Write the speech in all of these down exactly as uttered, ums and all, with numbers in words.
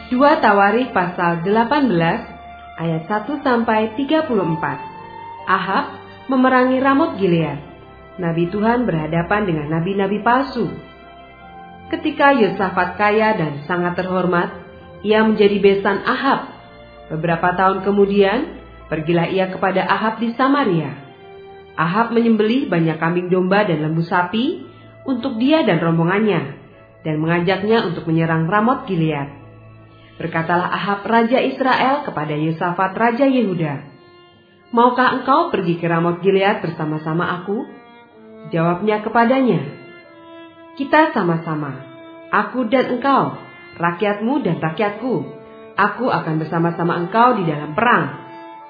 dua Tawarikh pasal delapan belas ayat satu sampai tiga puluh empat. Ahab memerangi Ramot Gilead. Nabi Tuhan berhadapan dengan nabi-nabi palsu. Ketika Yosafat kaya dan sangat terhormat, ia menjadi besan Ahab. Beberapa tahun kemudian, pergilah ia kepada Ahab di Samaria. Ahab menyembelih banyak kambing domba dan lembu sapi untuk dia dan rombongannya, dan mengajaknya untuk menyerang Ramot Gilead. Berkatalah Ahab raja Israel kepada Yosafat raja Yehuda, "Maukah engkau pergi ke Ramot Gilead bersama-sama aku?" Jawabnya kepadanya, "Kita sama-sama, aku dan engkau, rakyatmu dan rakyatku. Aku akan bersama-sama engkau di dalam perang."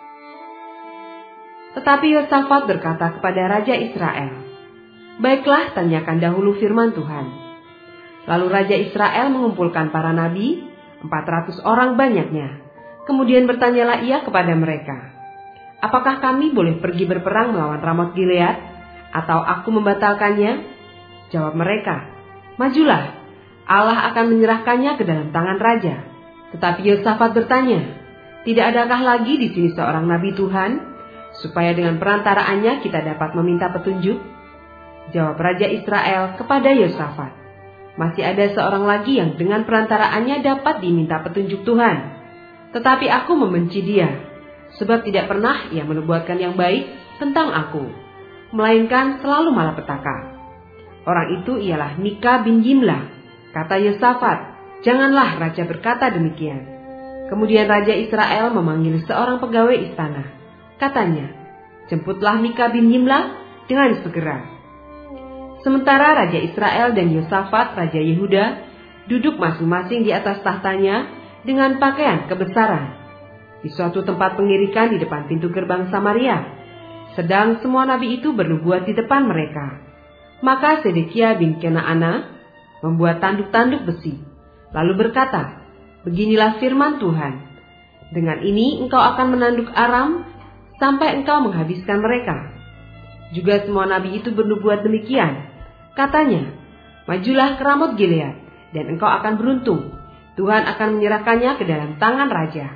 Tetapi Yosafat berkata kepada raja Israel, "Baiklah, tanyakan dahulu firman Tuhan." Lalu raja Israel mengumpulkan para nabi, empat ratus orang banyaknya. Kemudian bertanyalah ia kepada mereka, "Apakah kami boleh pergi berperang melawan Ramot Gilead, atau aku membatalkannya?" Jawab mereka, "Majulah, Allah akan menyerahkannya ke dalam tangan raja." Tetapi Yosafat bertanya, "Tidak adakah lagi di sini seorang nabi Tuhan, supaya dengan perantaraannya kita dapat meminta petunjuk?" Jawab raja Israel kepada Yosafat, "Masih ada seorang lagi yang dengan perantaraannya dapat diminta petunjuk Tuhan. Tetapi aku membenci dia, sebab tidak pernah ia menubuatkan yang baik tentang aku, melainkan selalu malapetaka. Orang itu ialah Mika bin Yimlah." Kata Yosafat, "Janganlah raja berkata demikian." Kemudian raja Israel memanggil seorang pegawai istana. Katanya, "Jemputlah Mika bin Yimlah dengan segera." Sementara raja Israel dan Yosafat raja Yehuda duduk masing-masing di atas tahtanya dengan pakaian kebesaran di suatu tempat pengirikan di depan pintu gerbang Samaria, sedang semua nabi itu bernubuat di depan mereka. Maka Sedekia bin Kenaana membuat tanduk-tanduk besi, lalu berkata, "Beginilah firman Tuhan, dengan ini engkau akan menanduk Aram sampai engkau menghabiskan mereka." Juga semua nabi itu bernubuat demikian. Katanya, "Majulah ke Ramot Gilead, dan engkau akan beruntung. Tuhan akan menyerahkannya ke dalam tangan raja."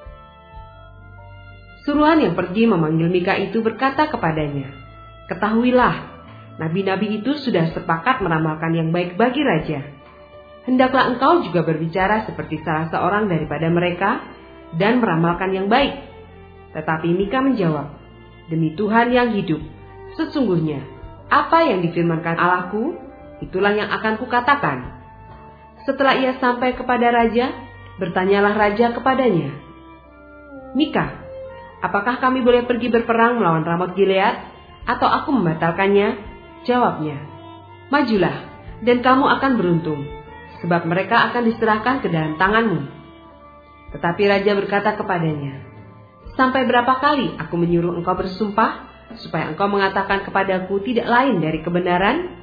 Suruhan yang pergi memanggil Mika itu berkata kepadanya, "Ketahuilah, nabi-nabi itu sudah sepakat meramalkan yang baik bagi raja. Hendaklah engkau juga berbicara seperti salah seorang daripada mereka dan meramalkan yang baik." Tetapi Mika menjawab, "Demi Tuhan yang hidup, sesungguhnya apa yang difirmankan Allahku, itulah yang akan kukatakan." Setelah ia sampai kepada raja, bertanyalah raja kepadanya, "Mika, apakah kami boleh pergi berperang melawan Ramot Gilead, atau aku membatalkannya?" Jawabnya, "Majulah, dan kamu akan beruntung, sebab mereka akan diserahkan ke dalam tanganmu." Tetapi raja berkata kepadanya, "Sampai berapa kali aku menyuruh engkau bersumpah, supaya engkau mengatakan kepadaku tidak lain dari kebenaran?"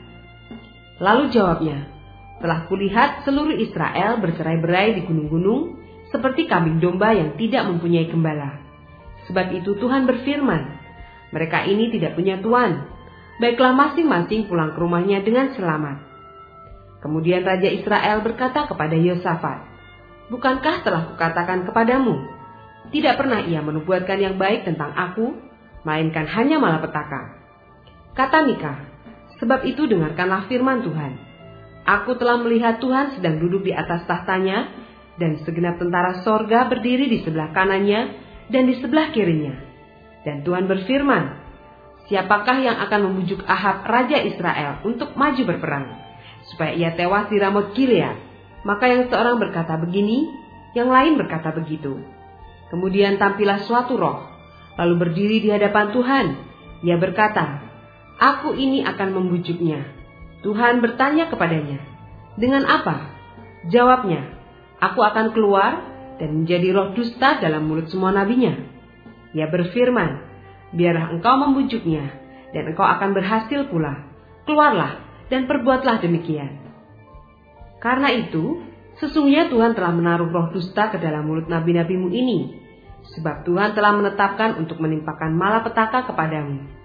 Lalu jawabnya, "Telah kulihat seluruh Israel bercerai-berai di gunung-gunung, seperti kambing domba yang tidak mempunyai gembala. Sebab itu Tuhan berfirman, mereka ini tidak punya tuan. Baiklah masing-masing pulang ke rumahnya dengan selamat." Kemudian Raja Israel berkata kepada Yosafat, "Bukankah telah kukatakan kepadamu, tidak pernah ia menubuatkan yang baik tentang aku, melainkan hanya malapetaka?" Kata Mika, "Sebab itu dengarkanlah firman Tuhan. Aku telah melihat Tuhan sedang duduk di atas tahtanya, dan segenap tentara sorga berdiri di sebelah kanannya dan di sebelah kirinya. Dan Tuhan berfirman, siapakah yang akan membujuk Ahab raja Israel untuk maju berperang, supaya ia tewas di Ramot Gilead?" Maka yang seorang berkata begini, yang lain berkata begitu. Kemudian tampillah suatu roh, lalu berdiri di hadapan Tuhan. Ia berkata, "Aku ini akan membujuknya." Tuhan bertanya kepadanya, "Dengan apa?" Jawabnya, "Aku akan keluar dan menjadi roh dusta dalam mulut semua nabinya." Ia berfirman, "Biarlah engkau membujuknya, dan engkau akan berhasil pula. Keluarlah dan perbuatlah demikian." Karena itu, sesungguhnya Tuhan telah menaruh roh dusta ke dalam mulut nabi-nabimu ini, sebab Tuhan telah menetapkan untuk menimpakan malapetaka kepadamu."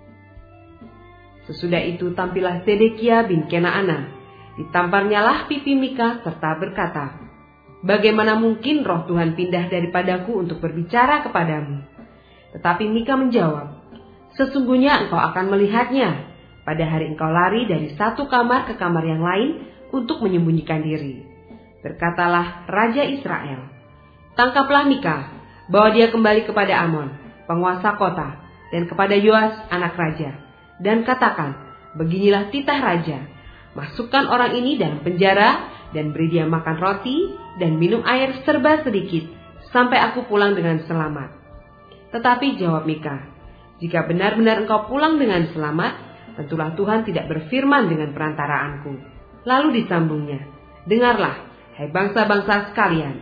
Sesudah itu tampillah Sedekia bin Kenaana, ditamparnyalah pipi Mika serta berkata, Bagaimana mungkin roh Tuhan pindah daripadaku untuk berbicara kepadamu?" Tetapi Mika menjawab, "Sesungguhnya engkau akan melihatnya pada hari engkau lari dari satu kamar ke kamar yang lain untuk menyembunyikan diri." Berkatalah Raja Israel, "Tangkaplah Mika, bawa dia kembali kepada Amon, penguasa kota, dan kepada Yoas anak raja, dan katakan, beginilah titah raja, masukkan orang ini dalam penjara, dan beri dia makan roti dan minum air serba sedikit, sampai aku pulang dengan selamat." Tetapi jawab Mika, "Jika benar-benar engkau pulang dengan selamat, tentulah Tuhan tidak berfirman dengan perantaraanku." Lalu disambungnya, "Dengarlah, hai bangsa-bangsa sekalian."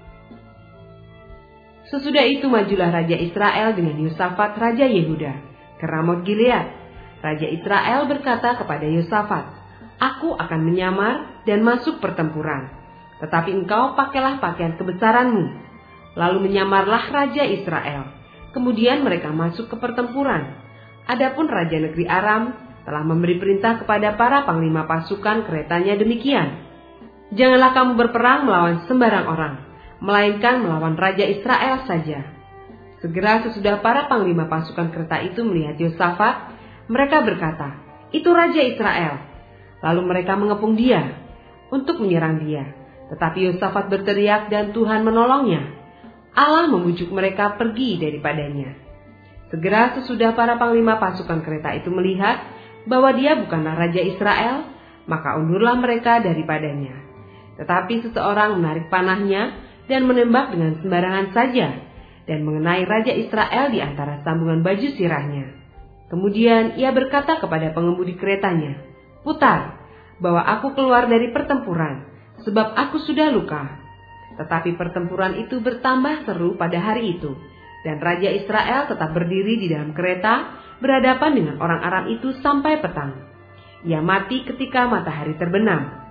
Sesudah itu majulah Raja Israel dengan Yosafat Raja Yehuda ke Ramot Gilead. Raja Israel berkata kepada Yosafat, "Aku akan menyamar dan masuk pertempuran, tetapi engkau pakailah pakaian kebesaranmu." Lalu menyamarlah Raja Israel. Kemudian mereka masuk ke pertempuran. Adapun Raja negeri Aram telah memberi perintah kepada para panglima pasukan keretanya demikian, "Janganlah kamu berperang melawan sembarang orang, melainkan melawan Raja Israel saja." Segera sesudah para panglima pasukan kereta itu melihat Yosafat, mereka berkata, "Itu Raja Israel." Lalu mereka mengepung dia untuk menyerang dia. Tetapi Yosafat berteriak dan Tuhan menolongnya. Allah membujuk mereka pergi daripadanya. Segera sesudah para panglima pasukan kereta itu melihat bahwa dia bukanlah Raja Israel, maka undurlah mereka daripadanya. Tetapi seseorang menarik panahnya dan menembak dengan sembarangan saja, dan mengenai Raja Israel di antara sambungan baju sirahnya. Kemudian ia berkata kepada pengemudi keretanya, "Putar, bawa aku keluar dari pertempuran, sebab aku sudah luka." Tetapi pertempuran itu bertambah seru pada hari itu, dan Raja Israel tetap berdiri di dalam kereta berhadapan dengan orang Aram itu sampai petang. Ia mati ketika matahari terbenam.